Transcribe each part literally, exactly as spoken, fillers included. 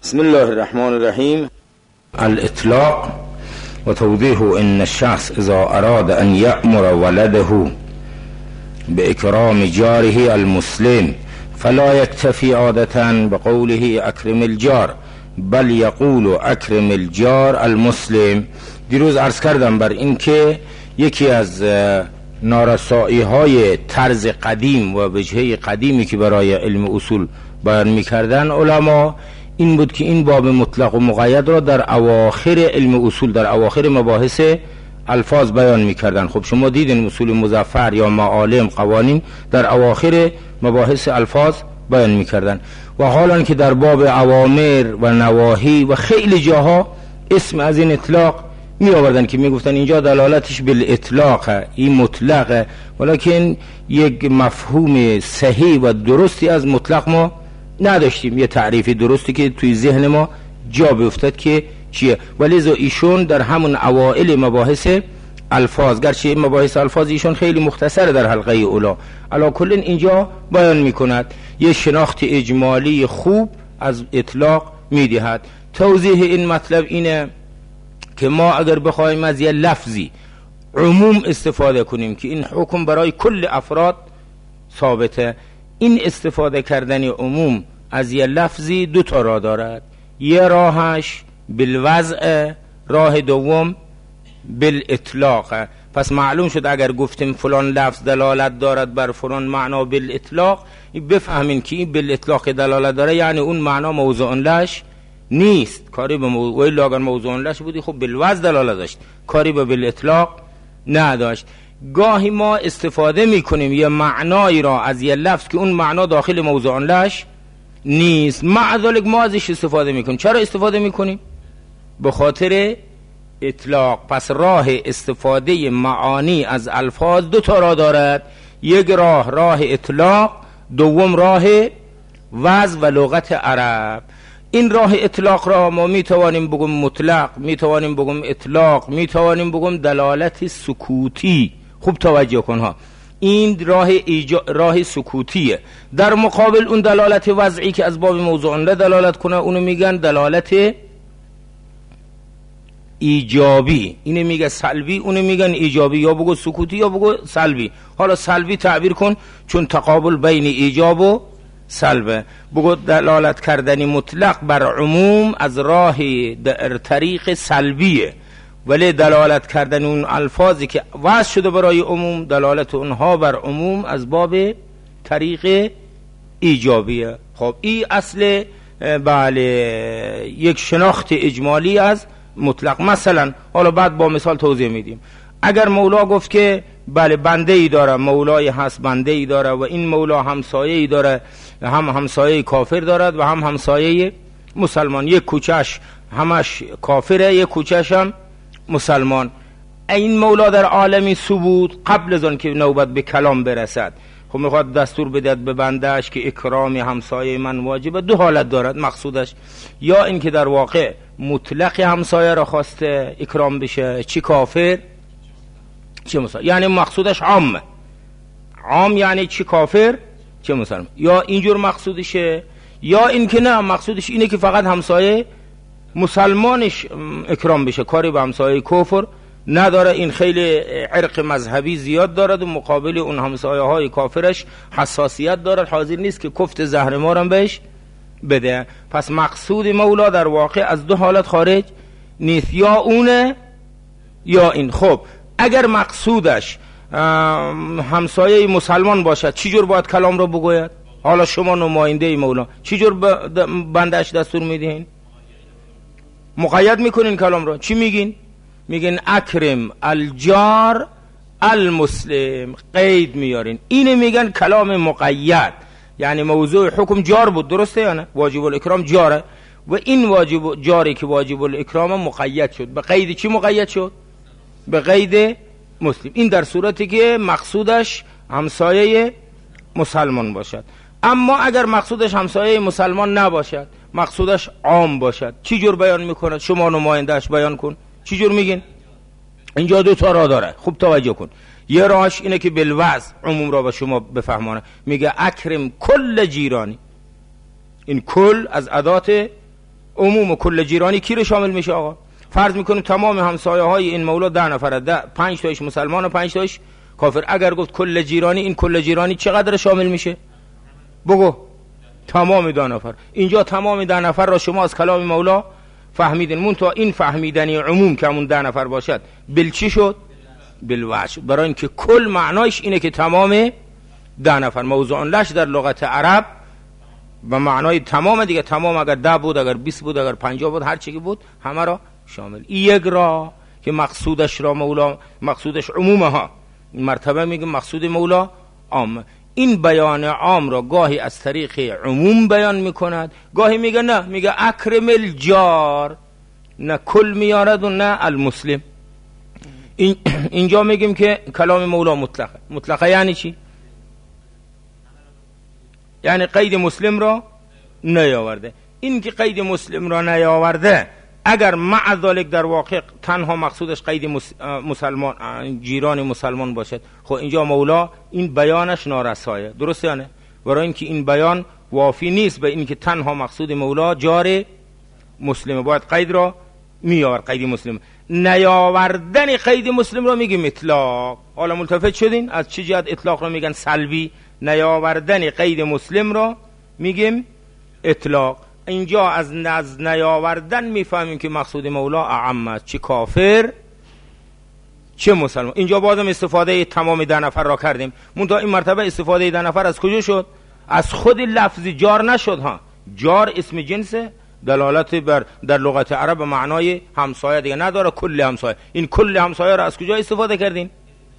بسم الله الرحمن الرحیم. الاطلاق و توضیح ان الشخص اذا اراد ان یأمر ولده باکرام جاره المسلم فلا یکتفی عادتا بقوله اکرم الجار بل یقول اکرم الجار المسلم. دیروز عرض کردم بر این که یکی از نارسایی های طرز قدیم و وجهه قدیمی که برای علم اصول بیان میکردن علما این بود که این باب مطلق و مقید را در اواخر علم اصول، در اواخر مباحث الفاظ بیان میکردن. خب شما دیدین اصول مظفر یا معالم قوانین در اواخر مباحث الفاظ بیان میکردن و حالا که در باب اوامر و نواهی و خیلی جاها اسم از این اطلاق می آوردن که می گفتن اینجا دلالتش بالاطلاق، این مطلقه، ولیکن یک مفهوم صحیح و درستی از مطلق ما نداشتیم، یه تعریفی درستی که توی ذهن ما جا بیفتد که چیه. ولی ایشون در همون اوائل مباحث الفاظ، گرچه مباحث الفاظ ایشون خیلی مختصر در حلقه اولا، علا کل اینجا بیان می کند، یه شناخت اجمالی خوب از اطلاق می دهد. توضیح این مطلب اینه که ما اگر بخوایم از یه لفظی عموم استفاده کنیم که این حکم برای کل افراد ثابته، این استفاده کردن عموم از یه لفظی دو تا راه دارد. یه راهش بالوضع، راه دوم بالاطلاق. پس معلوم شد اگر گفتیم فلان لفظ دلالت دارد بر فلان معنا بالاطلاق، بفهمین که این بالاطلاق دلالت داره یعنی اون معنا موضوع لش نیست، کاری به موضوع الا اگر موضوع لش بودی خب بالوضع دلالت داشت، کاری به بالاطلاق نداشت. گاهی ما استفاده میکنیم یه معنایی را از یه لفظ که اون معنا داخل موضوع لش نیست، مع ذلك ما ازش استفاده میکنیم. چرا استفاده میکنیم؟ به خاطر اطلاق. پس راه استفاده معانی از الفاظ دو تا راه دارد، یک راه راه اطلاق، دوم راه وضع و لغت عرب. این راه اطلاق را ما میتوانیم بگم مطلق، میتوانیم بگم اطلاق، میتوانیم بگم دلالت سکوتی. خوب توجه کن ها، این راه ایجا... راه سکوتیه. در مقابل اون دلالت وضعی که از باب موضوع له دلالت کنه اونو میگن دلالت ایجابی، اینو میگه سلبی، اونو میگن ایجابی، یا بگو سکوتی یا بگو سلبی. حالا سلبی تعبیر کن چون تقابل بین ایجاب و سلبه. بگو دلالت کردنی مطلق بر عموم از راه در طریق سلبیه، ولی دلالت کردن اون الفاظی که وضع شده برای عموم دلالت اونها بر عموم از باب طریق ایجابیه. خب این اصل بله یک شناخت اجمالی از مطلق. مثلا حالا بعد با مثال توضیح میدیم. اگر مولا گفت که بله بنده ای داره، مولای هست بنده ای داره و این مولا همسایه ای داره، هم همسایه کافر دارد و هم همسایه مسلمان، یک کوچش همش کافره یک کوچش هم مسلمان. این مولا در عالمی ثبوت قبل از آن که نوبت به کلام برسد خب میخواد دستور بدهد به بندهش که اکرام همسایه من واجبه. دو حالت دارد مقصودش، یا این که در واقع مطلق همسایه را خواسته اکرام بشه، چی کافر چه مسلمان، یعنی مقصودش عامه، عام یعنی چی کافر چه مسلمان، یا اینجور مقصودشه، یا این که نه مقصودش اینه که فقط همسایه مسلمانش اکرام بشه، کاری به همسایه کفر نداره. این خیلی عرق مذهبی زیاد دارد و مقابل اون همسایه های کافرش حساسیت دارد، حاضر نیست که کفت زهر مارم بهش بده. پس مقصود مولا در واقع از دو حالت خارج نیست، یا اونه یا این. خب اگر مقصودش همسایه مسلمان باشد چی جور باید کلام رو بگوید؟ حالا شما نماینده مولا چی جور بندش دستور میدین؟ مقید میکنین کلام رو، چی میگین؟ میگین اکرم الجار المسلم، قید میارین. اینه میگن کلام مقید، یعنی موضوع حکم جار بود، درسته یا نه؟ واجب الاکرام جاره و این واجب جاری که واجب الاکرام مقید شد. به قید چی مقید شد؟ به قید مسلم. این در صورتی که مقصودش همسایه مسلمان باشد. اما اگر مقصودش همسایه مسلمان نباشد، مقصودش عام باشد، چی جور بیان میکنه؟ شما نمایندهش بیان کن. چی جور میگین؟ اینجا دو تا راه داره، خوب توجه کن. یه راهش اینه که بالوضع عموم را به شما بفهمانه، میگه اکرم کل جیرانی. این کل از ادات عموم کل جیرانی کی رو شامل میشه آقا؟ فرض میکنیم تمام همسایه های این مولا ده نفره، ده پنج تایش مسلمان و پنج تایش کافر. اگر گفت کل جیرانی، این کل جیرانی چقدر شامل میشه؟ بگو. تمام ده نفر. اینجا تمام ده نفر را شما از کلام مولا فهمیدین، منتها این فهمیدنی عموم که همون ده نفر باشد بل چی شد؟ بالوجه. برای اینکه کل معنایش اینه که تمام ده نفر. موضوع لش در لغت عرب و معنای تمام دیگه، تمام اگر ده بود، اگر بیست بود، اگر پنجاه بود، هر چی که بود همه را شامل. یک را که مقصودش را مولا مقصودش عمومه ها، این مرتبه میگه مقصود مولا عام. این بیان عام را گاهی از طریق عموم بیان میکند، گاهی میگه نه، میگه اکرم الجار، نه کل میارد و نه المسلم. این اینجا میگیم که کلام مولا مطلقه. مطلقه یعنی چی؟ یعنی قید مسلم را نیاورده. این که قید مسلم را نیاورده، اگر مع ذلک در واقع تنها مقصودش قید مسلمان جیران مسلمان باشد، خب اینجا مولا این بیانش نارسایه. درسته یا نه؟ برای اینکه این بیان وافی نیست به اینکه تنها مقصود مولا جار مسلمه، باید قید را میآورد. قید مسلم نیاوردن قید مسلم را میگیم اطلاق. حالا ملتفت شدین از چه جهت اطلاق را میگن سلبی؟ نیاوردن قید مسلم را میگیم اطلاق. اینجا از نز نیاوردن میفهمیم که مقصود مولا اعم است، چه کافر چه مسلمان. اینجا بازم استفاده تمام ده نفر را کردیم، منتها این مرتبه استفاده ده نفر از کجا شد؟ از خود لفظ جار نشد ها. جار اسم جنسه، دلالت بر در لغت عرب معنای همسایه دیگه نداره، کل همسایه. این کل همسایه را از کجا استفاده کردین؟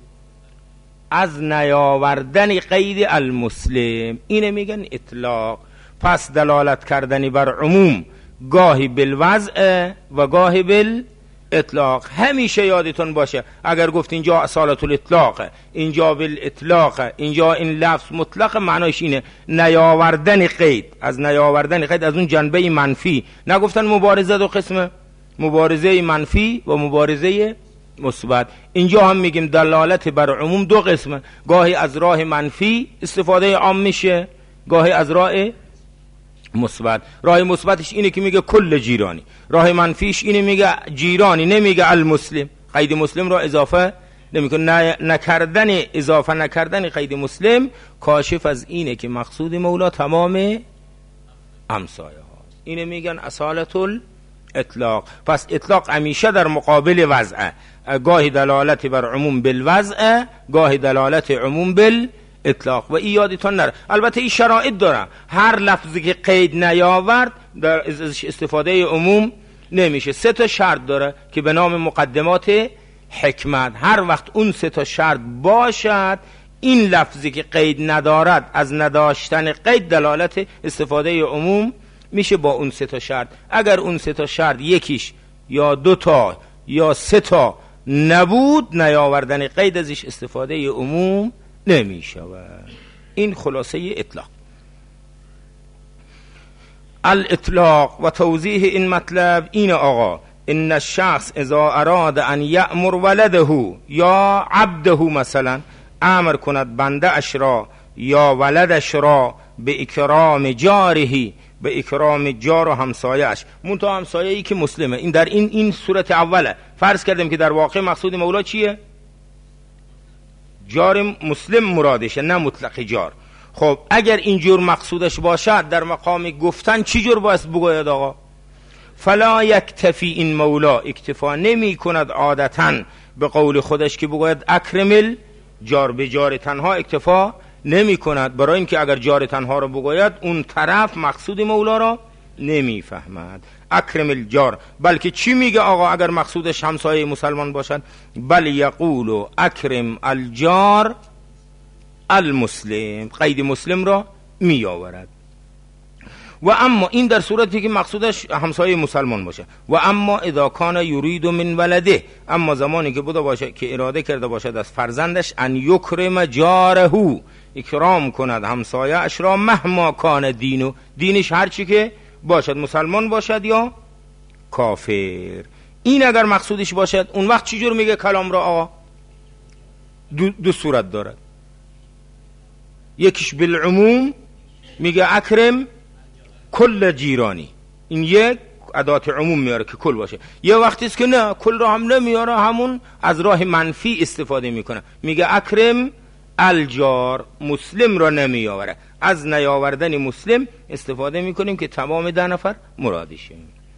از نیاوردن قید المسلم. اینه میگن اطلاق. پس دلالت کردنی بر عموم گاهی بالوضع و گاهی بالاطلاق. همیشه یادتون باشه اگر گفت اینجا اصالت الاطلاق، اینجا بالاطلاق، اینجا این لفظ مطلق، معنایش اینه نیاوردن قید. از نیاوردن قید از اون جنبه منفی. نگفتن مبارزه دو قسمه، مبارزه منفی و مبارزه مثبت. اینجا هم میگیم دلالت بر عموم دو قسمه، گاهی از راه منفی استفاده عام میشه، گاهی از راه مثبت. راه مثبتش اینه که میگه کل جیرانی، راه منفیش اینه میگه جیرانی، نمیگه المسلم. قید مسلم را اضافه نمیکنه. نکردن اضافه نکردن قید مسلم کاشف از اینه که مقصود مولا تمام همسایه ها. اینه میگن اصالت الاطلاق. پس اطلاق همیشه در مقابل وضع، گاهی دلالت بر عموم بالوضع، گاهی دلالت عموم بال اطلاق. و این یادتون نره. البته این شرایط داره، هر لفظی که قید نیاورد در استفاده عموم نمیشه. سه تا شرط داره که به نام مقدمات حکمت. هر وقت اون سه تا شرط باشد، این لفظی که قید ندارد از نداشتن قید دلالت استفاده عموم میشه با اون سه تا شرط. اگر اون سه تا شرط یکیش یا دو تا یا سه تا نبود، نیاوردن قید ازش استفاده عموم نمی شود. این خلاصه اطلاق. الاطلاق و توضیح این مطلب این آقا، ان الشخص اذا اراد ان یأمر ولده یا عبده، مثلا امر کند بنده اش را یا ولدش را به اکرام جاره، به اکرام جار و همسایه‌اش، منتها همسایه‌ای که مسلمه. این در این این صورت اوله. فرض کردیم که در واقع مقصود مولا چیه؟ جار مسلم مرادشه، نه مطلق جار. خب اگر اینجور مقصودش باشد، در مقام گفتن چی جور باید بگوید آقا؟ فلا یکتفی، این مولا اکتفا نمی کند عادتاً به قول خودش که بگوید اکرمل جار، به جار تنها اکتفا نمی کند، برای اینکه اگر جار تنها رو بگوید اون طرف مقصود مولا را نمی فهمد. اکرم الجار، بلکه چی میگه آقا اگر مقصودش همسایه مسلمان باشد؟ بل یقول اکرم الجار المسلم، قید مسلم را می آورد. و اما این در صورتی که مقصودش همسایه مسلمان باشه. و اما اذا کان یرید من ولده، اما زمانی که بوده باشه که اراده کرده باشد از فرزندش، ان یکرم جاره، اکرام کند همسایه اش را، مهما کان دینو، دینش هرچی که باشد، مسلمان باشد یا کافر. این اگر مقصودش باشد، اون وقت چجور میگه کلام را آقا؟ دو, دو صورت دارد. یکیش بالعموم میگه اکرم کل جیرانی، این یک ادات عموم میاره که کل باشه. یه وقتی است که نه کل را هم نمیاره، همون از راه منفی استفاده میکنه، میگه اکرم الجار، مسلم را نمیآوره، از نیاوردن مسلم استفاده میکنیم که تمام ده نفر مرادشه.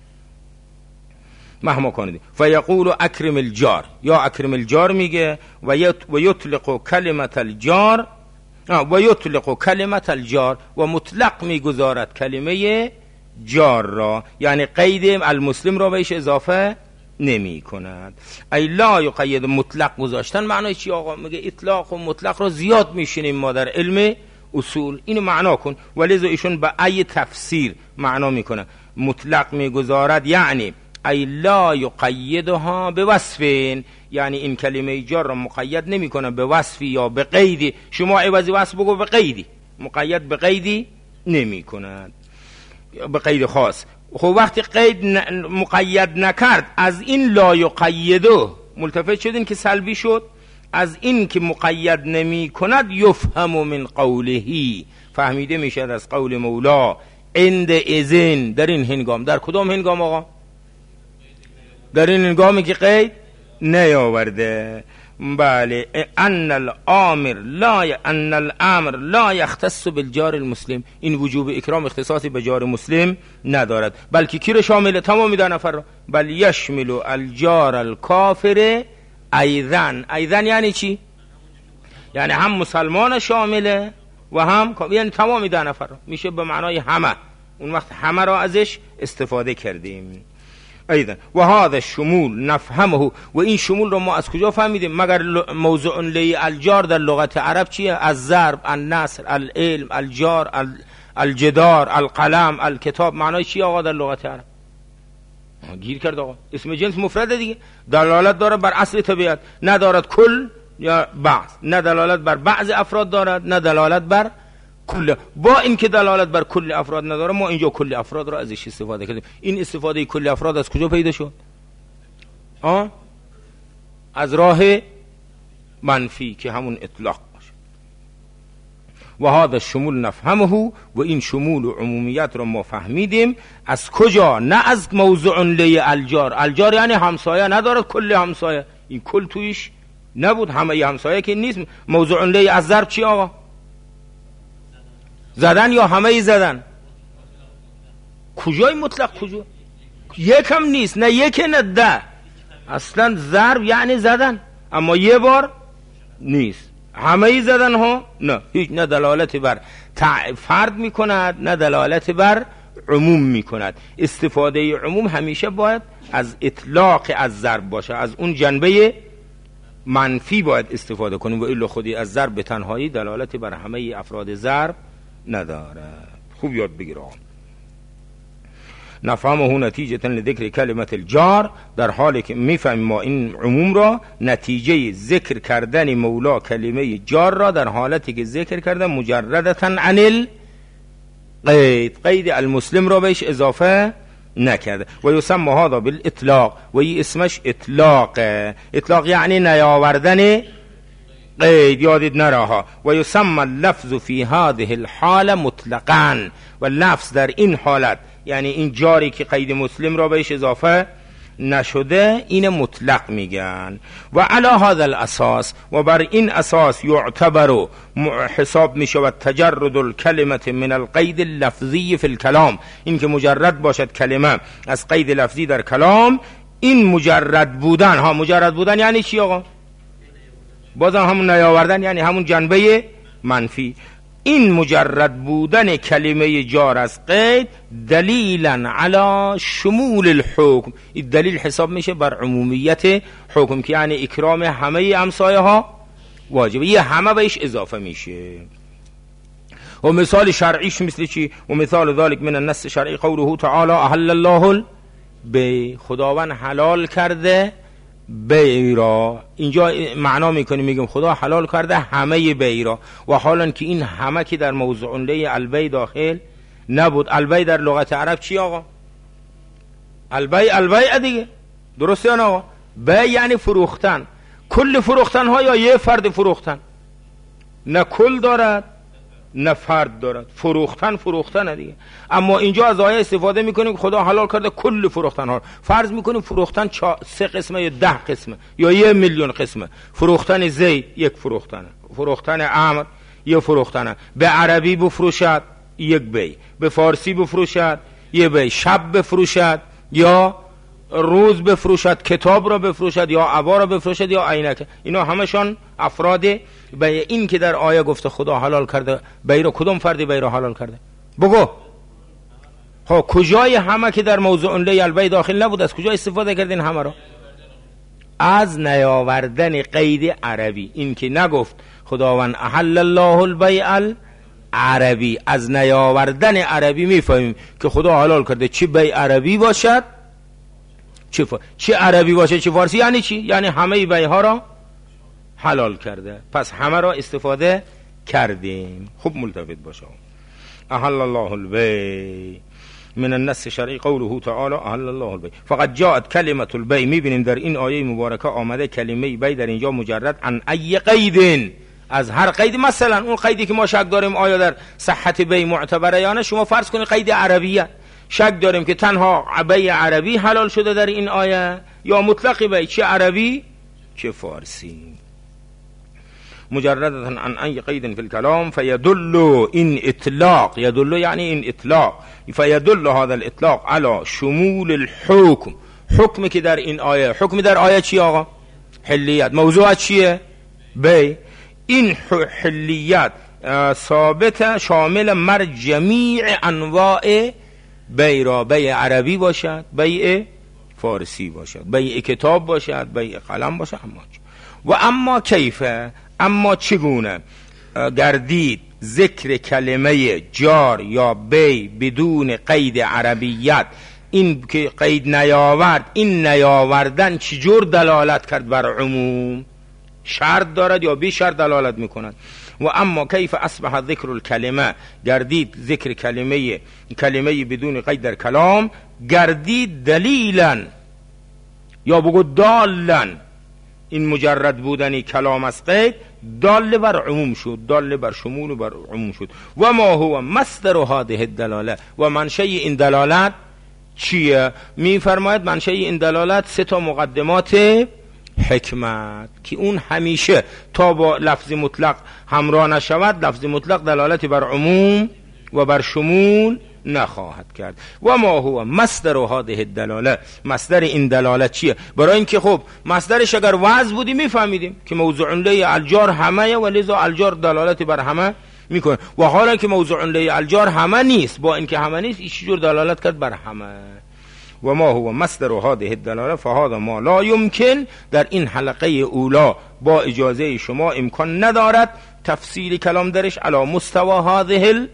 مهما کنید فیقول اکرم الجار، یا اکرم الجار میگه و یطلق کلمت الجار و یطلق کلمت الجار و مطلق میگذارد کلمه جار را، یعنی قید المسلم را بهش اضافه نمی کند. ای لا یقید، مطلق گذاشتن معنای چی آقا؟ میگه اطلاق و مطلق را زیاد میشینیم ما در علم اصول، اینو معنا کن. ولی ایشون به ای تفسیر معنا میکنه، مطلق میگذارد یعنی ای لا یقیدها به وصفین، یعنی این کلمه جار را مقید نمی کنه به وصفی یا به قیدی. شما عوضی وصف بگو به قیدی، مقید به قیدی نمی کند، به قید خاص. خب وقتی قید مقید نکرد، از این لا یقیدو ملتفت شدین که سلبی شد، از این که مقید نمی کند یفهم من قولهی، فهمیده میشد از قول مولا عند اذن، در این هنگام. در کدام هنگام آقا؟ در این هنگامی که قید نیاورده. بله، ان الامر لا ی... ان الامر لا یختص بالجار المسلم، این وجوب اکرام اختصاصی به جار مسلم ندارد، بلکه کی رو شامل؟ تمامی ده نفر را. بل یشمل الجار الکافر ایذن. ایذن یعنی چی؟ یعنی هم مسلمان شامله و هم، یعنی تمامی ده نفر را، میشه به معنای همه. اون وقت همه را ازش استفاده کردیم. ایضا و هذا الشمول نفهمه، و این شمول رو ما از کجا فهمیدیم؟ مگر موضوع لی الجار در لغت عرب چیه؟ از ضرب، النصر، العلم، الجار، الجدار، القلم، الکتاب. معنای چیه آقا در لغت عرب؟ گیر کرد آقا. اسم جنس مفرده دیگه، دلالت داره بر اصل طبیعت، ندارد کل یا بعض، نه دلالت بر بعض افراد دارد، نه دلالت بر کل. با اینکه دلالت بر کل افراد نداره، ما اینجا کل افراد را ازش استفاده کردیم. این استفاده کل افراد از کجا پیدا شد؟ آه؟ از راه منفی که همون اطلاق باشه. و هذا الشمول نفهمه، و این شمول و عمومیت را ما فهمیدیم از کجا؟ نه از موضوع لی الجار. الجار یعنی همسایه، ندارد کل همسایه، این کل تویش نبود، همه همسایه که نیست. موضوع لی از ضرب چی آقا؟ زدن یا همه زدن؟ کجای مطلق کجا؟ یکم نیست، نه یک نه ده. اصلا ضرب یعنی زدن، اما یه بار نیست. همه زدن ها نه، هیچ، نه دلالت بر فرد می کند، نه دلالت بر عموم می کند. استفاده عموم همیشه باید از اطلاق از ضرب باشه، از اون جنبه منفی باید استفاده کنیم، و الا خودی از ضرب به تنهایی دلالت بر همه افراد ضرب نداره. خوب یاد بگیر آقا. نفهمه نتیجه لذکر کلمت الجار، در حالی که میفهمیم ما این عموم را نتیجه ذکر کردن مولا کلمه جار را در حالتی که ذکر کرده مجردتا عن القید، قید المسلم را بهش اضافه نکرده. و یسمى هذا بالاطلاق، و این اسمش اطلاق. اطلاق یعنی نیاوردن قید، یادید نراها. و یسمى اللفظ فی هذه الحال مطلقا، و لفظ در این حالت، یعنی این جاری که قید مسلم را بهش اضافه نشده، این مطلق میگن. و علی هذا الاساس، و بر این اساس یعتبر حساب میشود تجرد الکلمه من القید اللفظی فی الکلام، این که مجرد باشد کلمه از قید لفظی در کلام. این مجرد بودن ها، مجرد بودن یعنی چی آقا؟ بازم همون نیاوردن، یعنی همون جنبه منفی. این مجرد بودن کلمه جار از قید دلیلا علی شمول الحکم، این دلیل حساب میشه بر عمومیت حکم، که یعنی اکرام همه همسایه ها واجبه، یه همه بهش اضافه میشه. و مثال شرعیش مثل چی؟ و مثال ذلك من النص شرعی قوله تعالی احل الله البیع، خداوند حلال کرده بیع را. اینجا معنا میکنیم میگیم خدا حلال کرده همه بیع را، و حالا که این همه که در موضوع لی البیع داخل نبود. البیع در لغت عرب چی آقا؟ البیع البیع دیگه، درسته یا نه آقا؟ بیع یعنی فروختن، کل فروختن ها یا یه فرد فروختن؟ نه کل دارد نه فرد دارد. فروختن فروختن دیگه. اما اینجا از آیه استفاده میکنیم خدا حلال کرده کل فروختن ها. فرض میکنیم فروختن چا... سه قسمه یا ده قسمه یا یه میلیون قسمه. فروختن زید یک فروختنه، فروختن عمر یک فروختنه، به عربی بفروشد یک بی، به فارسی بفروشد یک بی، شب بفروشد یا روز بفروشد، کتاب را بفروشد یا عبا را بفروشد یا عینک. اینا همشان افراد به این که در آیه گفته خدا حلال کرده. بی را کدوم فردی بی را حلال کرده؟ بگو. ها کجای همه که در موضوع لی البی داخل نبود، از کجا استفاده کردین همه را؟ از نیاوردن قید عربی. این که نگفت خداوند احل الله البیع عربی، از نیاوردن عربی میفهمیم که خدا حلال کرده چه بیع عربی باشد چه, ف... چه عربی باشه چه فارسی. یعنی چی؟ یعنی همه بیع ها را حلال کرده. پس همه را استفاده کردیم. خوب ملتفت باشه. احل الله البیع من النص شرعی قوله تعالی احل الله البیع. فقط جاءت کلمه البیع. میبینیم در این آیه مبارکه آمده کلمه بیع در اینجا مجرد عن ای قید، از هر قید. مثلا اون قیدی که ما شک داریم آیا در صحت بیع معتبره یا نه، شما فرض کنید قید عربیه، شک داریم که تنها بیع عربی حلال شده در این آیه یا مطلق بیع، چه عربی چه فارسی. مجردتا عن ای قید فی الکلام فیدل، این اطلاق، یدل یعنی این اطلاق، فیدل هذا الاطلاق علی شمول الحکم. حکم که در این آیه، حکم در آیه چی آقا؟ حلیت. موضوع چیه؟ بیع. این حلیت ثابت شامل مر جمیع انواع بیع را، بیع عربی باشد، بیع فارسی باشد، بیع کتاب باشد، بیع قلم باشد. اما و اما کیفه، اما چگونه گردید ذکر کلمه جار یا بیع بدون قید عربیت، این که قید نیاورد، این نیاوردن چجور دلالت کرد بر عموم؟ شرط دارد یا بی شرط دلالت میکند؟ و اما کیف اصبح ذکر الکلمه، گردید ذکر کلمه کلمه بدون قید در کلام گردید دلیلا یا بگو دالن، این مجرد بودنی کلام از قید دال بر عموم شد، دال بر شمول و بر عموم شد. و ما هو مصدر هذه الدلاله، و منشأ این دلالت چیه؟ می فرماید منشأ این دلالت سه تا مقدمات حکمت که اون همیشه تا با لفظ مطلق همراه نشود، لفظ مطلق دلالتی بر عموم و بر شمول نخواهد کرد. و ما هو مصدر هذه الدلاله، مصدر این دلالت چیه؟ برای اینکه خب مصدرش اگر وضع بودی میفهمیدیم که موضوع لی الجار همه و لذا الجار دلالتی بر همه میکنه. و حالا که موضوع لی الجار همه نیست، با اینکه همه نیست، این چجور دلالت کرد بر همه؟ و ما هو مصدر هذه الدلاله فهذا ما لا يمكن، در این حلقه اولا با اجازه شما امکان ندارد تفصیل کلام درش علی مستوى هذه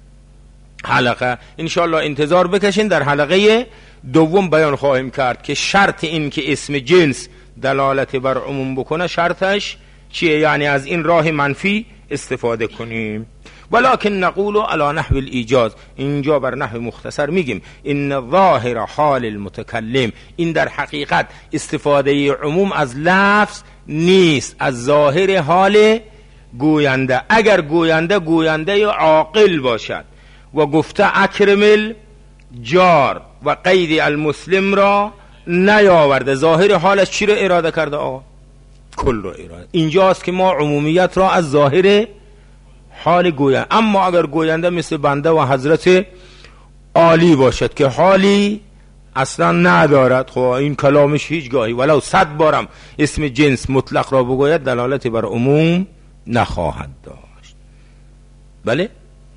الحلقه. انشاءالله انتظار بکشین، در حلقه دوم بیان خواهیم کرد که شرط این که اسم جنس دلالت بر عموم بکنه شرطش چیه، یعنی از این راه منفی استفاده کنیم. ولكن نقول على نحو الایجاز، اینجا بر نحو مختصر میگیم ان ظاهر حال المتکلم، این در حقیقت استفاده عموم از لفظ نیست، از ظاهر حال گوینده. اگر گوینده گوینده عاقل باشد و گفته اکرم الجار و قید المسلم را نیاورده، ظاهر حالش چی را اراده کرده آقا؟ کل را اراده. اینجاست که ما عمومیت را از ظاهر حال گوینده. اما اگر گوینده مثل بنده و حضرت عالی باشد که حالی اصلا ندارد، خب این کلامش هیچگاهی ولو صد بارم اسم جنس مطلق را بگوید دلالت بر عموم نخواهد داشت. بله؟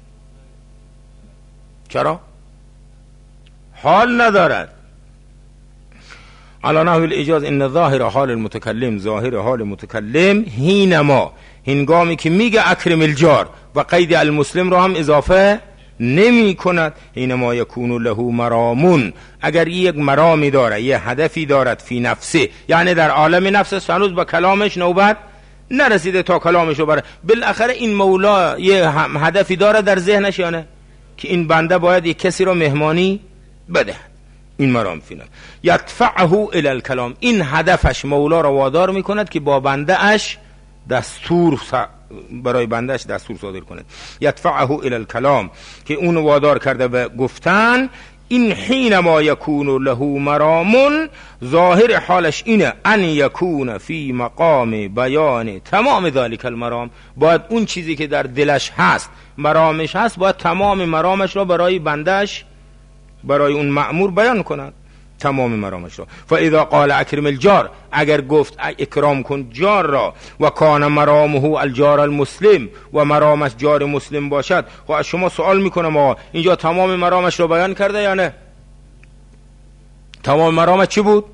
چرا؟ حال ندارد. علی نحو الاجاز ان ظاهر حال المتکلم، ظاهر حال متکلم حینما، هنگامی که میگه اکرم الجار و قید المسلم را هم اضافه نمی کند، حینما یکون له مرامون، اگر یک مرامی داره، یه هدفی دارد فی نفسه، یعنی در عالم نفسش هنوز با کلامش نوبت نرسیده تا کلامشو بره، بالاخره این مولا یه هدفی داره در ذهنش یا نه که این بنده باید یک کسی را مهمانی بده، این مرام فی نفسه یدفعه الی الکلام، این هدفش مولا را وادار میکند که با بنده اش دستور برای بندش دستور صادر کند. یدفعه الی الکلام، که اون وادار کرده به گفتن. این حین ما یکون له مرام، ظاهر حالش اینه ان یکون فی مقام بیان تمام ذلک المرام، باید اون چیزی که در دلش هست، مرامش هست، باید تمام مرامش را برای بندش، برای اون مأمور بیان کند، تمام مرامش را. فاذا قال اکرم الجار، اگر گفت اکرام کن جار را، و کان مرامه الجار المسلم، و مرامش جار مسلم باشد. خب از شما سوال میکنم آقا اینجا تمام مرامش را بیان کرده یا نه؟ تمام مرامش چی بود؟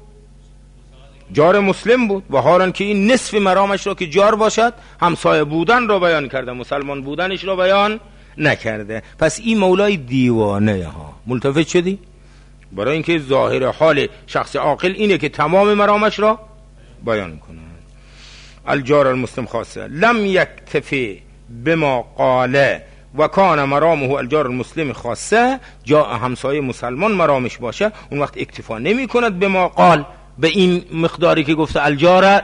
جار مسلم بود. و حالا که این نصف مرامش را که جار باشد، همسایه بودن را بیان کرده، مسلمان بودنش را بیان نکرده. پس این مولای دیوانه ها. ملتفت شدی؟ برای اینکه ظاهر حال شخص عاقل اینه که تمام مرامش را بیان کنه. الجار المسلم خاصه لم یکتفی بما قاله و کان مرامه الجار المسلم خاصه، جا همسایه مسلمان مرامش باشه، اون وقت اکتفا نمی کند به ما قال، به این مقداری که گفته الجار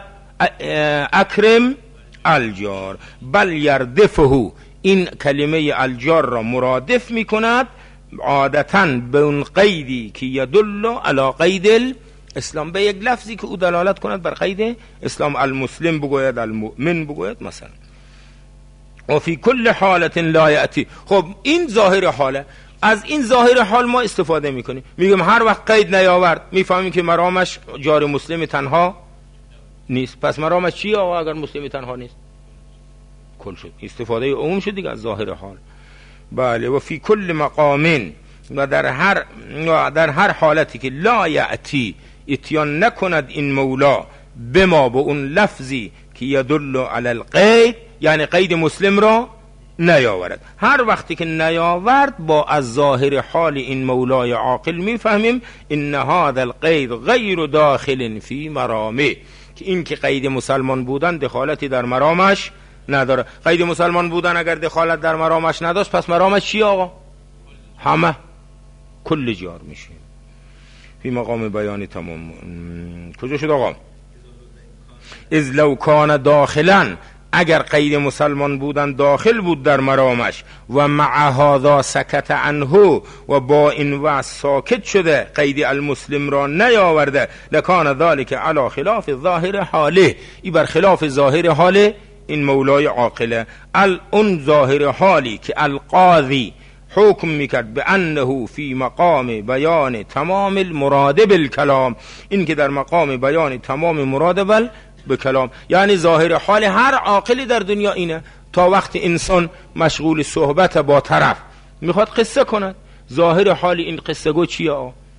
اکرم الجار، بل یردفه، این کلمه الجار را مرادف می کند عادتاً به اون قیدی که یدل علی قید الاسلام، به یک لفظی که او دلالت کند بر قید اسلام. المسلم بگوید، المؤمن بگوید مثلا. و فی کل حالت لا یأتی. خب این ظاهر حاله، از این ظاهر حال ما استفاده میکنیم، میگم هر وقت قید نیاورد میفهمیم که مرامش جار مسلم تنها نیست. پس مرامش چیه آقا اگر مسلم تنها نیست؟ کل شد، استفاده عموم شد دیگه از ظاهر حال. بله. و فی کل مقام، و در هر و در هر حالتی که لا یأتی، اتیان نکند این مولا، به ما به اون لفظی که یدل علی القید، یعنی قید مسلم را نیاورد. هر وقتی که نیاورد با از ظاهر حال این مولای عاقل میفهمیم ان هذا القید غیر داخل فی مرامه، که این که قید مسلمان بودن دخالتی در مرامش نداره. قید مسلمان بودن اگر دخالت در مرامش نداشت، پس مرامش چی آقا؟ همه کل جار میشه. فی مقام بیان تمام. کجا شد آقا؟ اذ لو کان داخلا، اگر قید مسلمان بودن داخل بود در مرامش، و مع هذا سکت عنه، و با این وعظ ساکت شده، قید المسلم را نیاورده، لکان ذلك علی خلاف ظاهر حاله، ای بر خلاف ظاهر حال این مولای عاقله. اون ظاهر حالی که القاضی حکم میکرد به انه فی مقام بیان تمام المراد بالکلام، این که در مقام بیان تمام مراد بل به کلام، یعنی ظاهر حال هر عاقلی در دنیا اینه، تا وقت انسان مشغول صحبت با طرف میخواد قصه کند، ظاهر حال این قصه گو چیه؟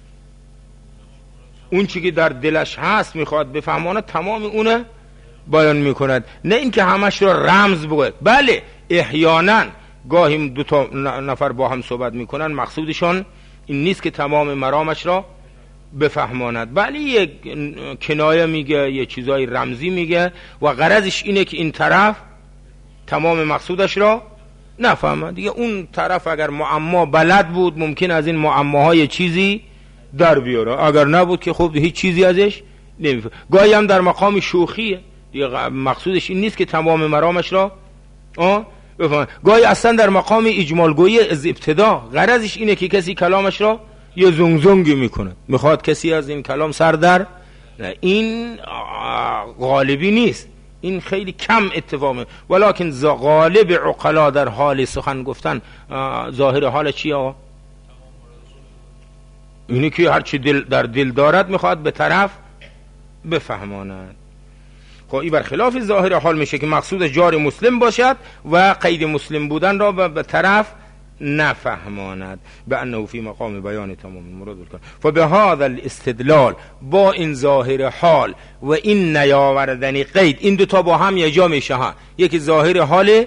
اون چی که در دلش هست میخواد بفهمانه، تمام اونه بیان میکند، نه اینکه همش رو رمز بگوید. بله احیانا گاهی دو تا نفر با هم صحبت میکنن، مقصودشون این نیست که تمام مرامش را بفهماند، بله یک کنایه میگه، یه چیزای رمزی میگه، و غرضش اینه که این طرف تمام مقصودش را نفهمه دیگه. اون طرف اگر معما بلد بود ممکن از این معماهای چیزی در بیاره، اگر نبود که خب هیچ چیزی ازش نمیفهم. گاهی هم در مقام شوخیه دیگه، مقصودش این نیست که تمام مرامش را آه بفهم. گاهی اصلا در مقام اجمالگویی از ابتدا، غرضش اینه که کسی کلامش را یه زنگزنگی میکنه، میخواد کسی از این کلام سر در نه. این غالبی نیست، این خیلی کم اتفاقه، ولکن غالب عقلا در حال سخن گفتن ظاهر حال چیه آقا؟ اینی که هرچی دل در دل دارد میخواد به طرف بفهماند. خب این بر خلاف ظاهر حال میشه که مقصود جار مسلم باشد و قید مسلم بودن را به طرف نفهماند، به انه فی مقام بیان تمام مراد بکن. فبه هذا الاستدلال، با این ظاهر حال و این نیاوردن قید، این دوتا با هم یه جا میشه ها. یکی ظاهر حال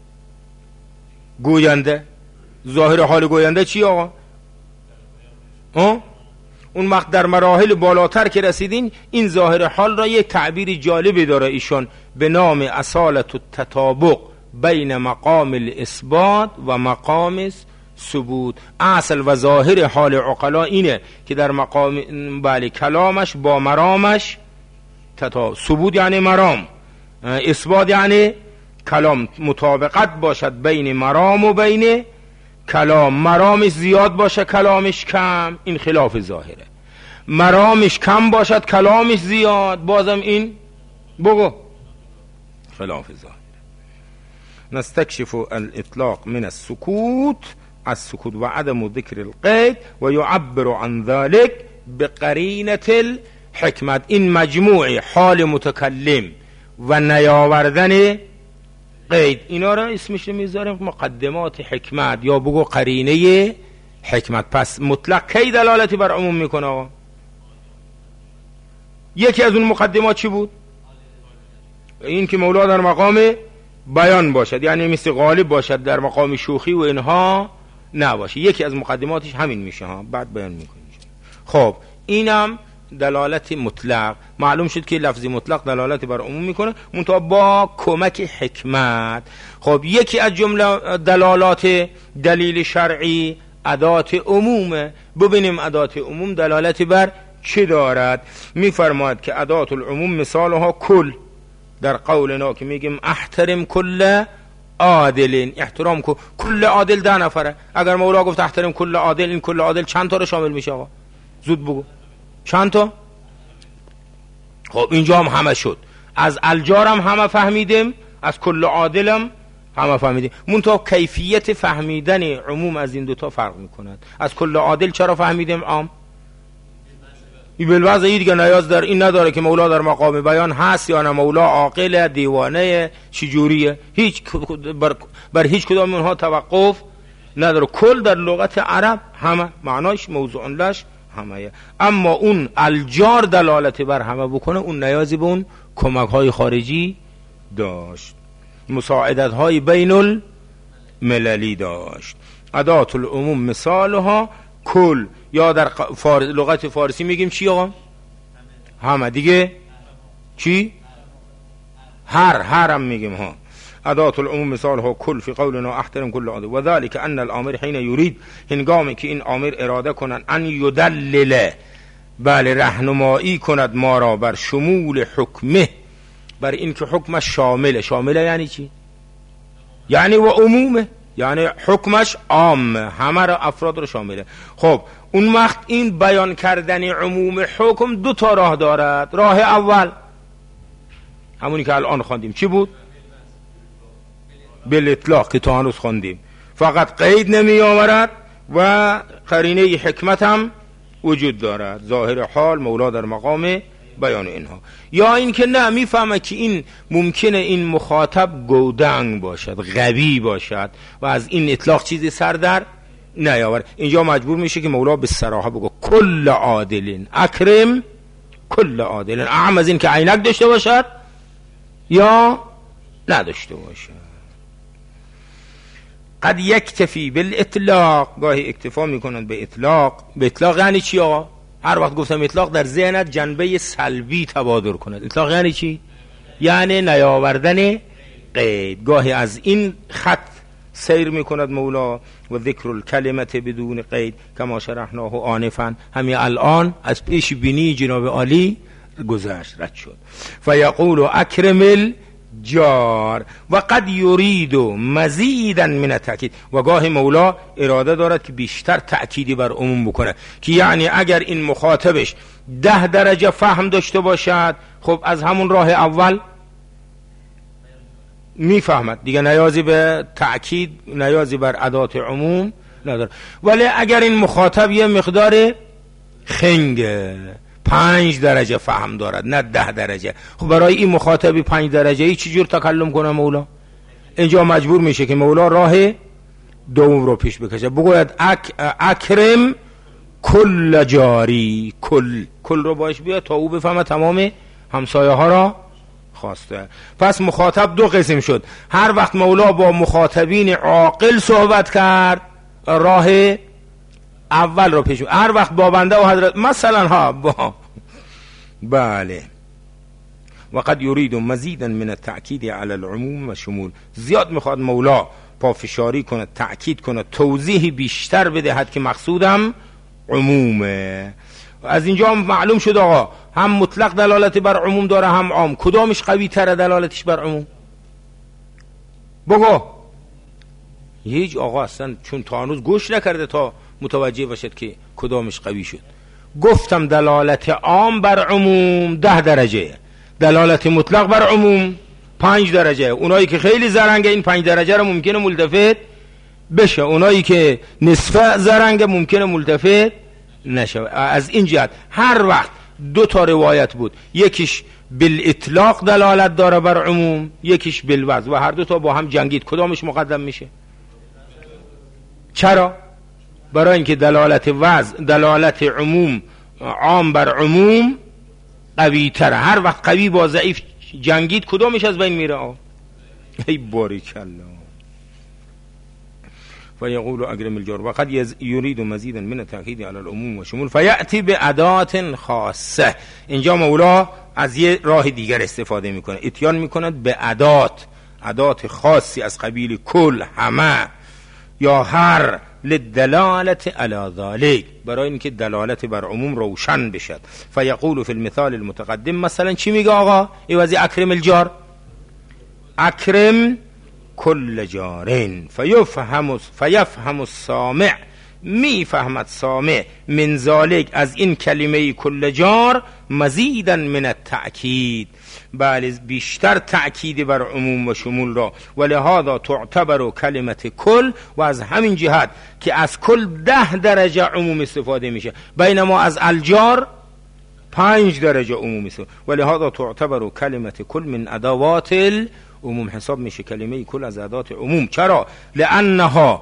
گوینده، ظاهر حال گوینده چی آقا؟ ها؟ اون وقت در مراحل بالاتر که رسیدین، این ظاهر حال را یک تعبیر جالبی داره ایشون به نام اصالت التطابق بین مقام الاثبات و مقام ثبوت. اصل و ظاهر حال عقلا اینه که در مقام بله کلامش با مرامش تطابق، ثبوت یعنی مرام، اثبات یعنی کلام مطابقت باشد بین مرام و بین کلام. مرامش زیاد باشه کلامش کم، این خلاف ظاهره. مرامش کم باشد کلامش زیاد، بازم این بگو خلاف ظاهره. نستكشف الاطلاق من السکوت، السکوت و عدم ذکر القید و یعبر عن ذلك بقرینة الحکمت. این مجموعه حال متکلم و نیاوردن قید، اینا را اسمش میذاریم مقدمات حکمت یا بگو قرینه حکمت. پس مطلق کی دلالتی بر عموم میکنه آقا؟ یکی از اون مقدمات چی بود؟ این که مولا در مقام بیان باشد، یعنی مثل غالب باشد، در مقام شوخی و اینها نباشه. یکی از مقدماتش همین میشه ها، بعد بیان میکنیم. خب اینم دلالت مطلق. معلوم شد که لفظی مطلق دلالت بر عموم میکنه منتها با کمک حکمت. خب یکی از جمله دلالات دلیل شرعی ادات عمومه. ببینیم ادات عموم دلالت بر چه دارد. میفرماید که ادات العموم مثالها کل. در قولنا که میگیم احترم کل عادل، احترام کو کل عادل ده نفره. اگر مولا گفت احترم کل عادل، این کل عادل چند تا رو شامل میشه آقا؟ زود بگو چند تا؟ خب اینجا هم همه شد. از الجار هم همه فهمیدیم، از کل عادل هم همه فهمیدیم. منتها کیفیت فهمیدن عموم از این دوتا فرق میکند. از کل عادل چرا فهمیدیم عام؟ این بالوضع دیگه نیاز در این نداره که مولا در مقام بیان هست یا نه، مولا عاقل، دیوانه، چجوریه، هیچ بر, بر هیچ کدام اونها توقف نداره. کل در لغت عرب همه معناش موضوع لش همه. اما اون الجار دلالت بر همه بکنه، اون نیازی به اون کمک های خارجی داشت، مساعدت های بین المللی داشت. ادات العموم مثالها کل، یا در فار... لغت فارسی میگیم چی آقا؟ همه دیگه. چی؟ هر هرم میگیم ها. ادات العموم مثالها کل فی قولنا احترم کل عادل و ذلك ان الامر حين یرید، هنگامی که این امر اراده کنند ان یدلل، بله رهنمایی کند ما را بر شمول حکمه، بر این که حکمش شامله. شامله یعنی چی؟ یعنی و عمومه، یعنی حکمش عام، همه را افراد رو شامله. خب اون وقت این بیان کردن عموم حکم دو تا راه دارد. راه اول همونی که الان خواندیم چی بود؟ بالاطلاق که تا هنوز خواندیم، فقط قید نمی آورد و قرینه حکمت هم وجود دارد، ظاهر حال مولا در مقام بیان اینها. یا این که نه، میفهمه که این ممکنه این مخاطب گودنگ باشد، غبی باشد و از این اطلاق چیزی سر در نیاور. اینجا مجبور میشه که مولا به صراحه بگو کل عادل اکرم کل عادل، اعم از این که عینک داشته باشد یا نداشته باشد. قد یکتفی بالاطلاق، گاهی اکتفا میکنند به اطلاق. به اطلاق یعنی چی آقا؟ هر وقت گفتم اطلاق در ذهنت جنبه سلبی تبادر کند. اطلاق یعنی چی؟ یعنی نیاوردن قید. گاهی از این خط سیر میکند مولا و ذکر الکلمت بدون قید کما شرحناه آنفا، همین الان از پیش بینی جناب عالی گذشت، رد شد. فیقول اکرم الجار و قد یرید مزیدا من التأکید، و گاهی مولا اراده دارد که بیشتر تأکیدی بر عموم بکنه، که یعنی اگر این مخاطبش ده درجه فهم داشته باشد، خب از همون راه اول میفهمد دیگه، نیازی به تأکید، نیازی بر ادات عموم نداره. ولی اگر این مخاطب یه مقدار خنگه، پنج درجه فهم دارد نه ده درجه، خب برای این مخاطبی پنج درجه ای چجور تکلم کنه مولا؟ اینجا مجبور میشه که مولا راه دوم رو پیش بکشه، بگوید اک اکرم کل جاری، کل کل رو باش بیاد تا او بفهمه تمام همسایه ها را خواسته. پس مخاطب دو قسم شد. هر وقت مولا با مخاطبین عاقل صحبت کرد، راه اول رو پیش. هر وقت با بنده و حضرت مثلا ها با بله و قد یرید مزیدا من التأکید علی العموم و شمول، زیاد میخواد مولا پافشاری کنه، تأکید کنه، توضیح بیشتر بدهد که مقصودم عمومه. از اینجا هم معلوم شد آقا هم مطلق دلالت بر عموم داره هم عام. کدامش قوی تره دلالتش بر عموم؟ بگو. هیچ آقا اصلا چون تا هنوز گوش نکرده تا متوجه باشد که کدامش قوی شد. گفتم دلالت عام بر عموم ده درجه، دلالت مطلق بر عموم پنج درجه. اونایی که خیلی زرنگه این پنج درجه رو ممکنه ملتفت بشه، اونایی که نصف زرنگه ممکنه ملتفت نشه. از این جهت هر وقت دو تا روایت بود، یکیش بالاطلاق دلالت داره بر عموم، یکیش بالوضع، و هر دو تا با هم جنگید، کدامش مقدم میشه؟ چرا؟ برای اینکه دلالت وضع، دلالت عموم عام بر عموم قوی تره. هر وقت قوی با ضعیف جنگید کدامش از بین میره؟ آه ای باریکالله. فیقول اکرم الجار و قد یرید مزیدا من التأکید علی العموم و شمول فیأتی بأدات خاصه. اینجا مولا از یه راه دیگر استفاده میکنه، اتیان میکند به ادات، ادات خاصی از قبیل کل، همه یا هر، للدلالت علی ذلك، برای اینکه دلالت بر عموم روشن بشد. فیقول فی المثال المتقدم، مثلا چی میگه آقا؟ ایوازی اکرم الجار، اکرم کل جارین فیفهم فیفهم السامع، می فهمد سامع من ذالک از این کلمه کل جار مزیدا من التأکید، بله بیشتر تأکید بر عموم و شمول را، ولهذا تعتبر کلمت کل، و از همین جهت که از کل ده درجه عموم استفاده میشه، بینما از الجار پنج درجه عموم استفاده، ولهذا تعتبر کلمت کل من ادوات العموم، حساب میشه کلمه کل از ادوات عموم. چرا؟ لانها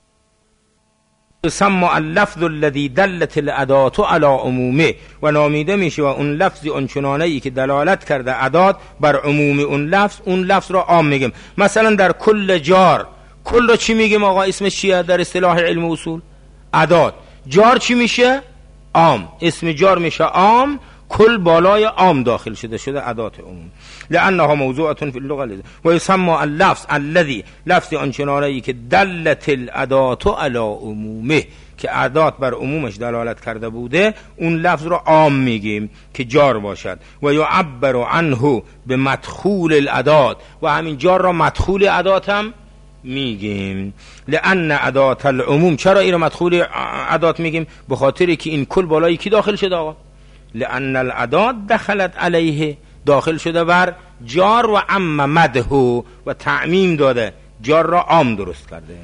يسمى اللفظ الذي دلت الادات على عمومه، و نامیده میشه و اون لفظی اونچنانه‌ای که دلالت کرده ادات بر عموم اون لفظ، اون لفظ را عام میگیم. مثلا در کل جار، کل را چی میگیم آقا؟ اسمش چیه در اصطلاح علم اصول؟ ادات. جار چی میشه؟ عام. اسم جار میشه عام، کل بالای عام داخل شده، شده ادات عموم. لانها موضوعه فی اللغه و یسمى اللفظ الذي، لفظ آنچنانه‌ای که دلت الادات علی عمومه، که ادات بر عمومش دلالت کرده بوده، اون لفظ رو عام میگیم که جار باشد. و یعبر عنه به مدخول الادات، و همین جار را مدخول ادات هم میگیم. لان ادات العموم، چرا این رو مدخول ادات میگیم؟ به خاطر که این کل بالای کی داخل شده آقا؟ لان الادات دخلت علیه، داخل شده بر جار و عم مده و تعمیم داده، جار را عام درست کرده.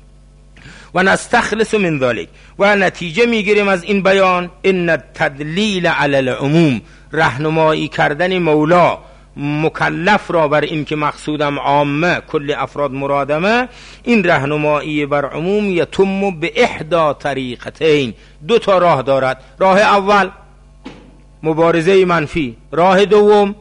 و نستخلص من ذلك، و نتیجه میگیریم از این بیان، ان التدلیل علی العموم، راهنمایی کردن مولا مکلف را بر این که مقصودم عامه، کل افراد مرادمه، این راهنمایی بر عموم یتم به احدى طریقتین، دو تا راه دارد. راه اول مبارزه منفی، راه دوم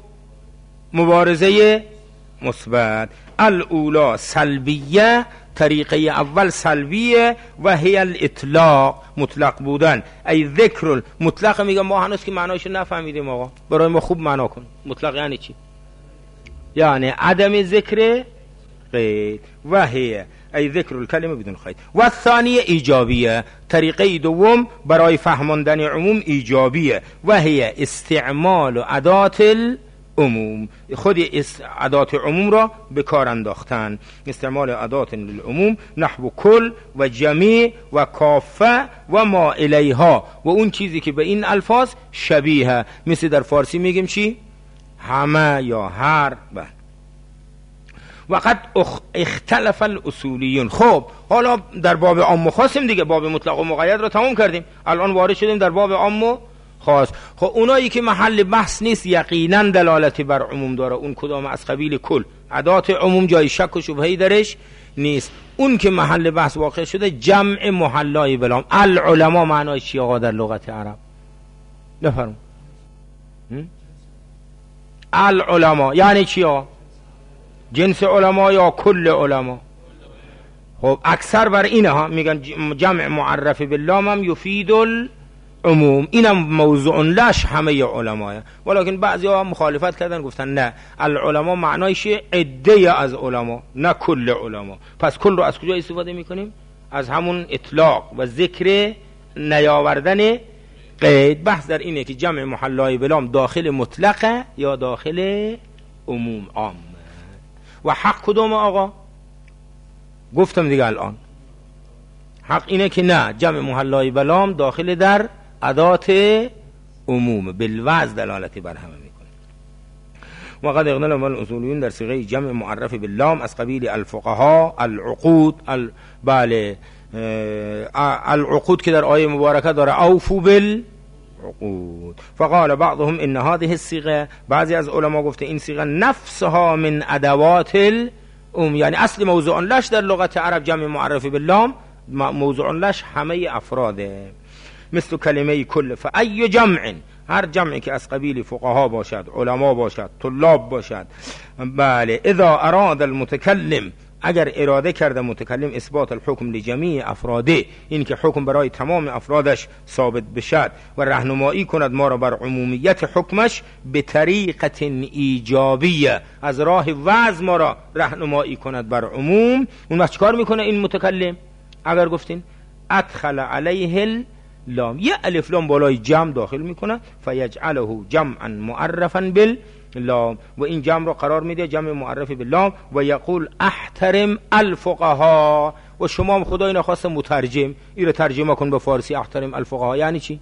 مبارزه مثبت. الاولا سلبیه، طریقه اول سلبیه، و هی الاطلاق، مطلق بودن. ای ذکر مطلق، میگم ما هنوز که معناش نفهمیدیم آقا، برای ما خوب معنا کن. مطلق یعنی چی؟ یعنی عدم ذکر قید، و هی ای ذکر الکلمه بدون قید. و الثانیه ایجابیه، طریقه دوم برای فهماندن عموم ایجابیه، و هی استعمال ادات العموم، خود ادات عموم را به کار انداختن. استعمال ادات للعموم نحو کل و جمیع و کافه و ما الیها، و اون چیزی که به این الفاظ شبیه، مثل در فارسی میگیم چی؟ همه یا هر. بله. وقد اختلف الاصولیون. خب حالا در باب عام و خاصیم دیگه، باب مطلق و مقید رو تمام کردیم، الان وارد شدیم در باب عام و خاص. خب اونایی که محل بحث نیست، یقینا دلالتی بر عموم داره، اون کدام از قبیل کل، ادات عموم جای شک و شبهه‌ای درش نیست. اون که محل بحث واقع شده جمع محلای بلام. العلماء معنای چی آقا در لغت عرب؟ بفرمایید. العلماء یعنی چی آقا؟ جنس علما یا کل علما؟ خب اکثر بر اینه ها، میگن جمع معرف باللام هم یفید العموم، اینم موضوع لش همه علماه، ولیکن بعضی ها مخالفت کردن، گفتن نه، العلماء معنایش عده از علما، نه کل علما. پس کل رو از کجا استفاده میکنیم؟ از همون اطلاق و ذکر نیاوردن قید. بحث در اینه که جمع محلای بلام داخل مطلقه یا داخل عموم عام. و حق کدوم آقا؟ گفتم دیگه الان حق اینه که نه، جمع محلای بلام داخل در ادات عموم بالوضع دلالتی بر همه میکنه. و قد اغنلهم الاصولیون در صیغه جمع معرف باللام از قبیل الفقها العقود ال... بله العقود که در آیه مبارکه داره اوفو بالعقود. فقال بعضهم ان هذه الصيغه، بعضی از علما گفته این صیغه نفسها من ادوات العموم، یعنی اصل موضوع لش در لغت عرب جمع معرف باللام موضوع لش همه افراده، مثل کلمه کل. فای جمع، هر جمعی که از قبیل فقها باشد، علما باشد، طلاب باشد، بله اذا اراد المتکلم، اگر اراده کرده متکلم اثبات الحکم لجمیع افراده، این که حکم برای تمام افرادش ثابت بشد و راهنمایی کند ما را بر عمومیت حکمش به طریقت ایجابیه، از راه وضع ما را راهنمایی کند بر عموم، اون وقت چیکار میکنه این متکلم؟ اگر گفتین ادخل علیه لام، یه الف لام بالای جمع داخل میکنه، فیجعله جمعا معرفا باللام، و این جمع رو قرار میده جمع معرف باللام. و یقول احترم الفقها، و شما خدای نخواست مترجم این رو ترجمه کن به فارسی، احترم الفقها یعنی چی؟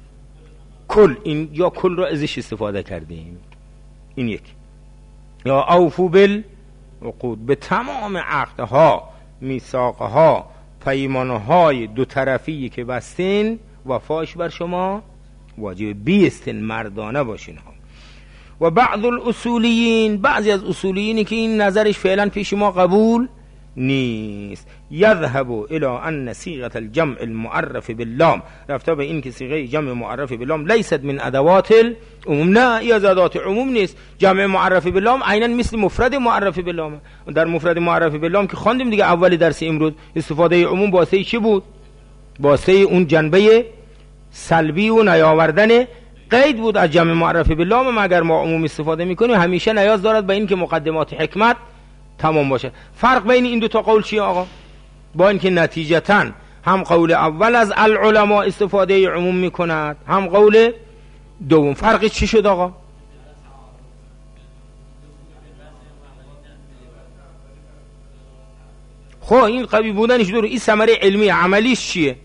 کل، این یا کل رو ازش استفاده کردیم، این یک. یا اوفو بالعقود، به تمام عقدها، میثاقها، پیمانهای دو طرفی که بستین وفاش بر شما واجب، بیستین مردانه باشین ها. و بعض الاصولیین، بعضی از اصولیینی که این نظرش فعلا پیش ما قبول نیست، یذهب الى ان صیغه الجمع المعرف باللام، رفته به این که صیغه جمع معرف باللام لیست من ادوات العموم، نه ای از ادوات عموم نیست. جمع معرف باللام عیناً مثل مفرد معرف باللام. در مفرد معرف باللام که خواندیم دیگه اول درس امروز، استفاده عموم واسه چی بود؟ واسه اون جنبه سلبی و نیاوردن قید بود از جمع معرف باللام. مگر ما عموم استفاده میکنیم همیشه نیاز دارد به این که مقدمات حکمت تمام باشه. فرق بین این دو تا قول چیه آقا؟ با اینکه نتیجتاً هم قول اول از العلماء استفاده عموم میکند، هم قول دوم. فرق چی شد آقا؟ خب این قوی بودنش دور، این ثمره علمی عملیش چیه؟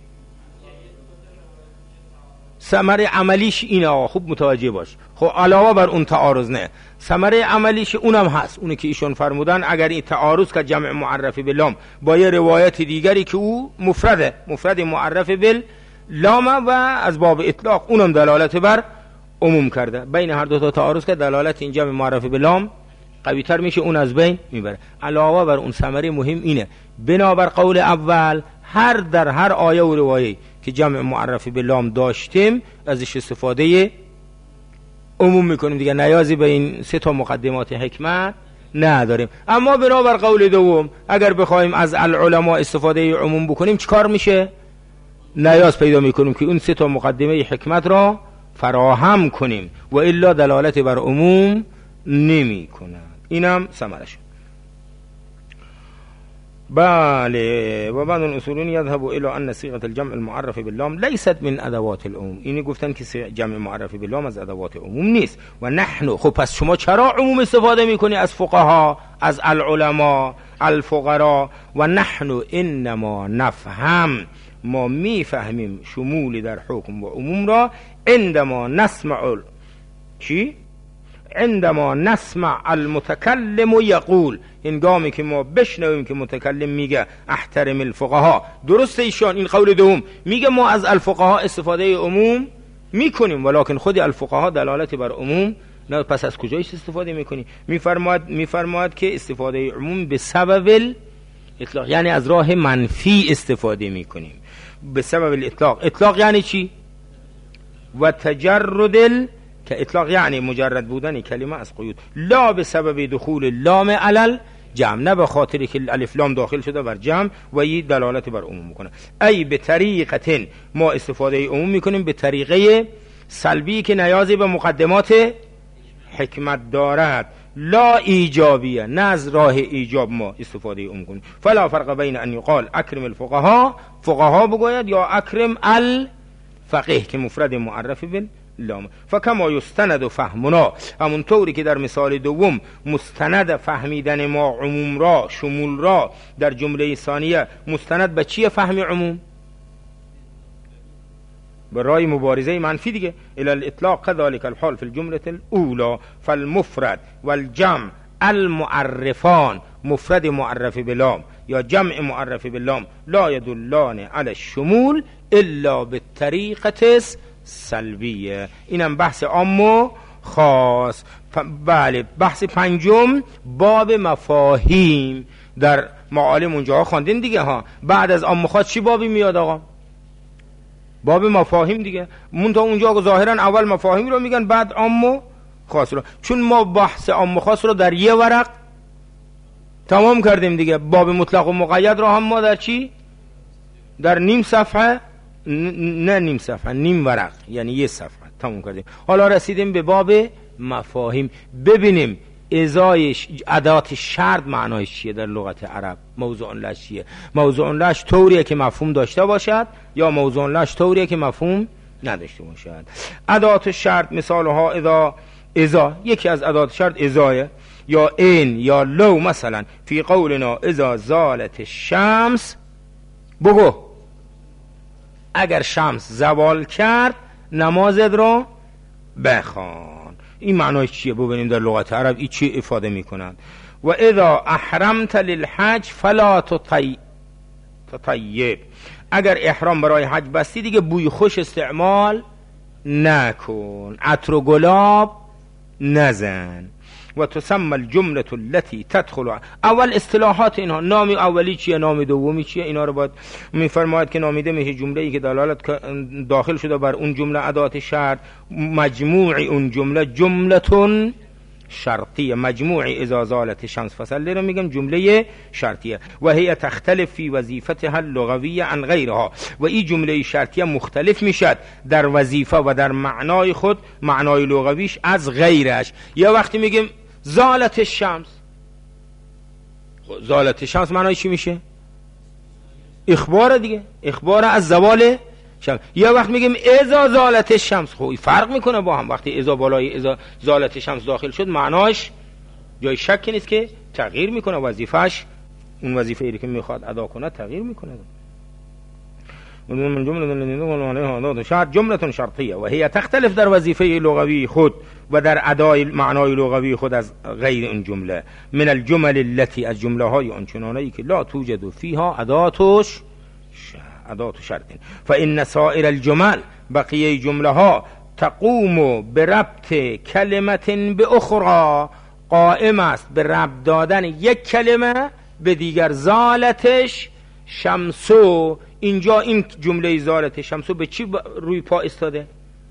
ثمره عملیش اینه آقا، خوب متوجه باش. خب علاوه بر اون تعارض نه، ثمره عملیش اونم هست، اونی که ایشون فرمودن اگر این تعارض که جمع معرف باللام با یه روایت دیگری که او مفرده، مفرد معرف باللام و از باب اطلاق اونم دلالت بر عموم کرده، بین هر دو تا تعارض که دلالت این جمع معرف باللام قوی تر میشه، اون از بین میبره. علاوه بر اون ثمره مهم اینه، بنابر قول اول هر در هر آیه و روایه که جمع معرف باللام داشتیم ازش استفاده عموم میکنیم دیگه، نیازی به این سه تا مقدمات حکمت نداریم. اما بنابر قول دوم اگر بخوایم از العلماء استفاده عموم بکنیم چیکار میشه؟ نیاز پیدا میکنیم که اون سه تا مقدمه حکمت را فراهم کنیم و الا دلالت بر عموم نمی کنند. اینم ثمرش. بله. و بعض الاصولین یذهب الى ان صيغه الجمع المعرف باللام ليست من ادوات العموم، اینی گفتن که جمع معرف باللام از ادوات عموم نیست. و نحن، خب پس شما چرا عموم استفاده میکنی از فقها، از العلماء، الفقراء؟ و نحن انما نفهم، ما میفهمیم شمول در حکم و عموم را عندما نسمع چی؟ عندما نسمع المتکلم یقول، هنگامی که ما بشنویم که متکلم میگه احترم الفقها. درسته ایشان این قول دوم میگه ما از الفقها استفاده عموم میکنیم، ولکن خود الفقها دلالت بر عموم نه. پس از کجایش استفاده میکنی؟ میفرماید میفرماید که استفاده عموم به سبب الاطلاق، یعنی از راه منفی استفاده میکنیم به سبب الاطلاق. اطلاق یعنی چی؟ و تجرد ال... که اطلاق یعنی مجرد بودن کلمه از قیود، لا به سبب دخول لام علل جمع، نه به خاطری که الف لام داخل شده بر جمع و این دلالت بر عموم میکنه. ای به طریقتن، ما استفاده عموم میکنیم به طریقه سلبی که نیازی به مقدمات حکمت دارد، لا ایجابیه، نه از راه ایجاب ما استفاده عموم کنیم. فلا فرق بین ان یقال اکرم الفقها، فقها بگوید، یا اکرم الفقه که مفرد معرف بال لام. فکما یستند و فهمنا، همون طوری که در مثال دوم مستند فهمیدن ما عموم را، شمول را در جمله ثانیه مستند به چیه؟ فهم عموم، برای مبارزه منفی دیگه. الى الاطلاق كذلك الحال في الجمله الاولى فالمفرد والجمع المعرفان، مفرد معرف بلام یا جمع معرف بلام لا يدلان على الشمول الا بالطریقه السلبیه. اینم بحث عام و خاص. بله، بحث پنجم باب مفاهیم در معالم اونجا خواندین دیگه ها. بعد از عام و خاص چی بابی میاد آقا؟ باب مفاهیم دیگه. مون تا اونجا ظاهرا اول مفاهیم رو میگن بعد عام و خاص رو، چون ما بحث عام و خاص رو در یه ورق تمام کردیم دیگه. باب مطلق و مقید رو هم ما در چی؟ در نیم صفحه، نه نیم صفحه، نیم ورق، یعنی یه صفحه تمام کردیم. حالا رسیدیم به باب مفاهیم. ببینیم ازای ادات شرط معنایش چیه در لغت عرب، موضوع لش چیه. موضوع لش طوریه که مفهوم داشته باشد یا موضوع لش طوریه که مفهوم نداشته باشد. ادات شرط مثالها اذا، اذا یکی از ادات شرط ازایه، یا این یا لو. مثلا فی قولنا اذا زالت الشمس، بگو اگر شمس زوال کرد نمازت رو بخوان. این معنایش چیه؟ ببینیم در لغت عرب این چی افاده میکنند. و اذا احرمت للحج فلا تطیب، اگر احرام برای حج بستی دیگه بوی خوش استعمال نکن، عطر و گلاب نزن. و تسمى الجمله التي تدخل، اول اصطلاحات اینها، نام اولی چیه، نام دومی چیه، اینا رو باید میفرماید که نامیده میشه جمله ای که دلالت داخل شده بر اون جمله ادات شرط. مجموع اون جمله جملتون شرطیه، مجموع اذا زالت شمس فصل رو میگم جمله شرطیه. و هي تختلف في وظیفتها اللغویه عن غیرها، و این جمله شرطیه مختلف میشد در وظیفه و در معنای خود، معنای لغویش از غیرش. یه وقتی میگیم زالت الشمس، زالت الشمس معنای چی میشه؟ اخبار دیگه، اخبار از زوال شمس. یه وقت میگیم اذا زالت الشمس، خب فرق میکنه با هم. وقتی اذا بالای اذا زالت الشمس داخل شد معناش جای شکی نیست که تغییر میکنه، وظیفش اون وظیفه ای که میخواد ادا کنه تغییر میکنه. من جمله شرط جمله شرطیه و هي تختلف در وظیفه لغوی خود و در ادای معنای لغوی خود از غیر این جمله. من الجمل التي، از جمله های آنچنانی که لا توجد فيها اداتش ادات شرط. فإن سائر الجمل، بقیه جمله ها تقوم بربط کلمه به اخرى، قائم است به ربط دادن یک کلمه به دیگر. زالتش شمسو، اینجا این جمله زالت شمسو به چی روی پا استاده؟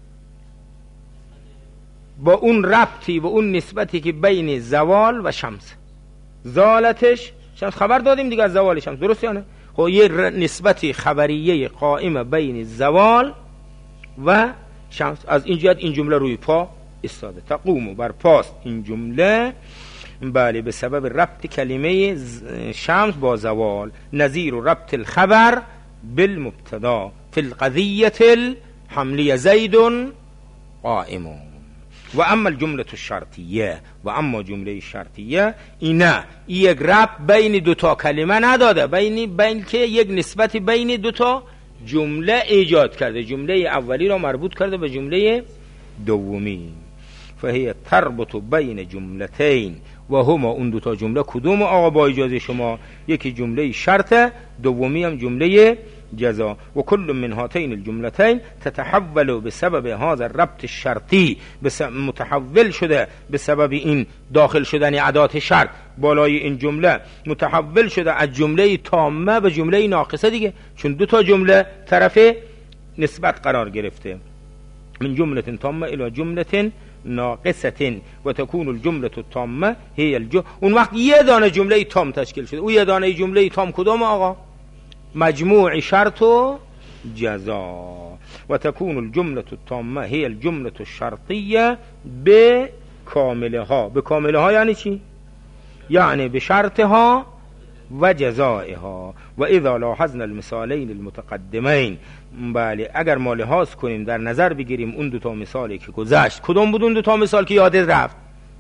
با اون ربطی و اون نسبتی که بین زوال و شمس. زالتش شمس، خبر دادیم دیگه از زوال شمس، درست یا نه؟ خب یه نسبتی خبریه قائمه بین زوال و شمس، از این جهت این جمله روی پا استاده. تقوم بر پاست این جمله، بله، به سبب ربط کلمه شمس با زوال. نظیر ربط الخبر بالمبتدا فی القضیه الحملیه زید قائم. و اما الجمله الشرطیه، و اما جمله شرطیه اینه یک ربط بین دوتا کلمه نداده، بین بین که یک نسبتی بین دوتا جمله ایجاد کرده، جمله اولی را مربوط کرده به جمله دومی. فهی تربط بین جملتین و هما، اون دوتا جمله کدوم آقا با اجازه شما؟ یکی جمله شرطه، دومی هم جمله جزا. و کل من هاتین الجملتین تتحول بسبب هذا الربط الشرطی، متحول شده به سبب این داخل شدن ادات شرط بالای این جمله، متحول شده از جمله تامه به جمله ناقصه دیگه، چون دو تا جمله طرف نسبت قرار گرفته. من جمله تامه الى جمله ناقصه و تكون الجمله التامه هي الجمله. اون وقت یه دانه جمله تام تشکیل شده. او یه دانه جمله تام کدوم آقا؟ مجموع شرط و جزا. و تكون الجمله التامه هي الجمله الشرطیه بكاملها. بكاملها یعنی چی؟ یعنی به شرطها و جزائها و اذا لاحظنا المثالین المتقدمین. بله اگر ما لحاظ کنیم در نظر بگیریم اون دو تا مثالی که گذشت، کدوم بود اون دو تا مثال که یادت رفت؟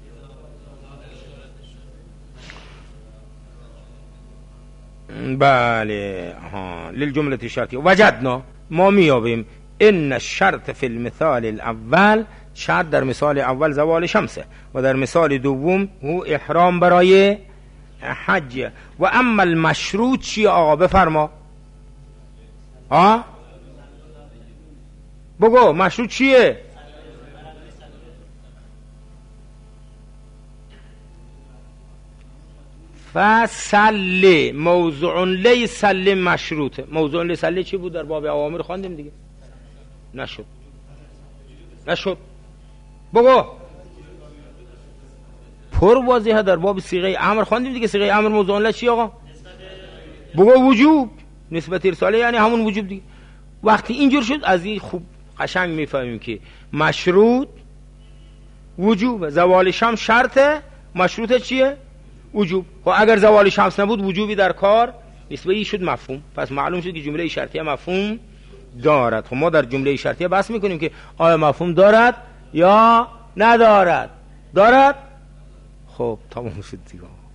بله ها للجمله شرطیه وجدنا، ما میابیم ان الشرط فی المثال الاول، شرط در مثال اول زوال شمسه و در مثال دوم هو احرام برای حج. و اما المشروط چیه آقا؟ بفرما. ها بگو مشروط چیه؟ فصل موضوع لیس مشروطه. موضوع لیس چی بود؟ در باب اوامر خواندیم دیگه. نشد نشد بگو. پر واضحه در باب صيغه امر خواندیم دیگه. صيغه امر موضوع له چی آقا؟ بگو وجوب. نسبت ارساله یعنی همون وجوب دیگه. وقتی اینجور شد از این خوب قشنگ میفهمیم که مشروط وجوب، زوال شمس شرطه، مشروطه چیه؟ وجوب. و اگر زوال شمس نبود وجوبی در کار نیست. به این شد مفهوم. پس معلوم شد که جمله شرطیه مفهوم دارد. خب ما در جمله شرطیه بحث میکنیم که آیا مفهوم دارد یا ندارد. دارد. خب تمام شد دیگه.